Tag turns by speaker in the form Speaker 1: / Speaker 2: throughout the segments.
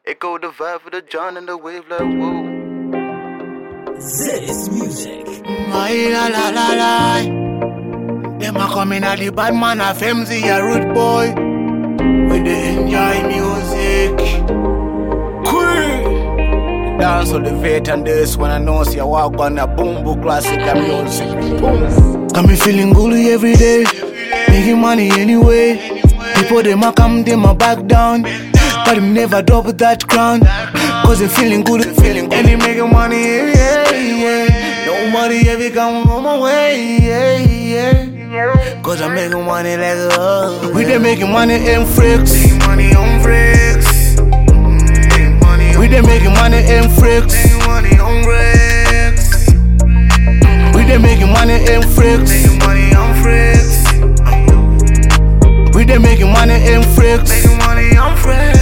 Speaker 1: Echo the vibe for the John and the wave like whoa.
Speaker 2: This music.
Speaker 3: My la la la la. Them a coming at the bad man of MZ, a rude boy. We dey enjoy music. Cool. Dance on the vet and this when I know see a walk on a boom boom classic and music. Boom. Got me feeling good every day. Making money anyway. People them a come, them a back down. But them never drop that crown. Cause they feeling good, and they making money, yeah. Nobody ever come on my way, yeah. Cause I'm making money like we they making money in freaks. Making money on freaks. We they making money in freaks. Making money on freaks. We they making money in freaks. Making money on freaks. We they making money in freaks. Making money on freaks.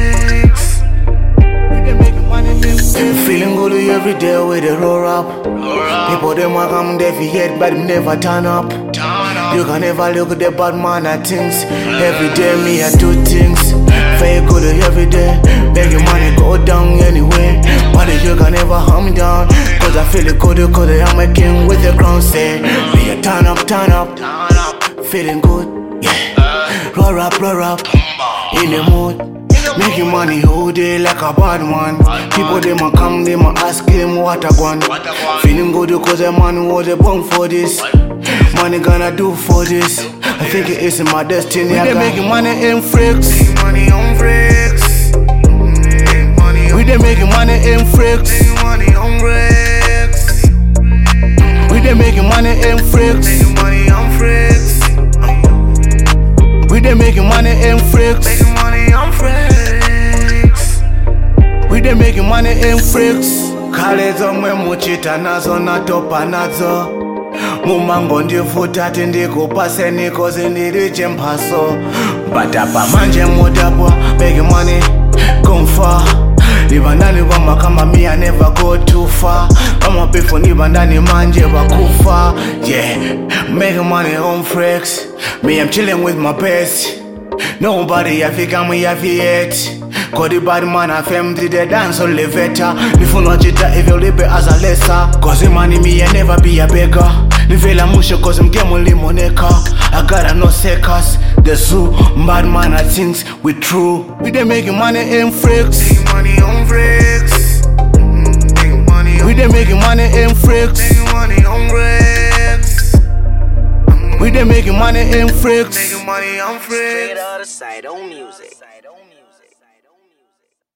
Speaker 3: Feeling good every day with the roll up. People them a come there for yet, but them never turn up. You can never look at the bad man at things. Every day me I do things. Feel good every day. Making money go down anyway. But you can never harm me down. Cause I feel it good cause I'm a king with the crown. Say me a turn up. Feeling good, yeah. Roll up, in the mood. Making money all day like a bad man. People them a come, them a ask him what I want. Feeling good because a man was born for this. Money gonna do for this. I think it is in my destiny. We they making money in freaks. Making money on freaks. We they making money in freaks. Making money on freaks. We they making money in freaks. Making money on freaks. We they making money in freaks. Making money on freaks. We they making money in freaks. Kalezo mwe muchita nazo natopa nazo. Mumango ndifuta tindiko pase niko zindiriche mpaso. Batapa manje mutapwa making money come far. Live ndani wama kama me I never go too far. Kama people live ndani manje wakufa. Yeah, making money on freaks. Me I'm chilling with my best. Nobody I think I'm yet. Cause the bad man of MZ they dance on levetta. If you not cheater if you live as a lesser. Cause the money me I never be a beggar. Nivela musho cause I'm game only moneka. I gotta no seconds. The zoo bad man I things we true. We they making money in freaks. Making money on freaks. We they making money in freaks. Making money on freaks. We they making money in freaks. Making money on freaks.
Speaker 2: Straight out of side on music.